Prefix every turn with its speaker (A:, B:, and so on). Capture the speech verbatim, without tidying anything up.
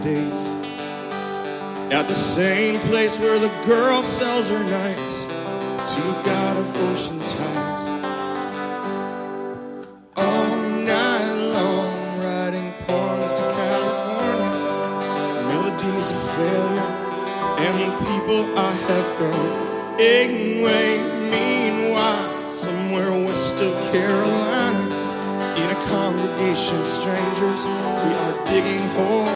A: days, at the same place where the girl sells her nights to a god of ocean tides. All night long, writing poems to California, melodies of failure, and the people I have grown. Anyway, meanwhile, somewhere west of Carolina, in a congregation of strangers, we are digging holes.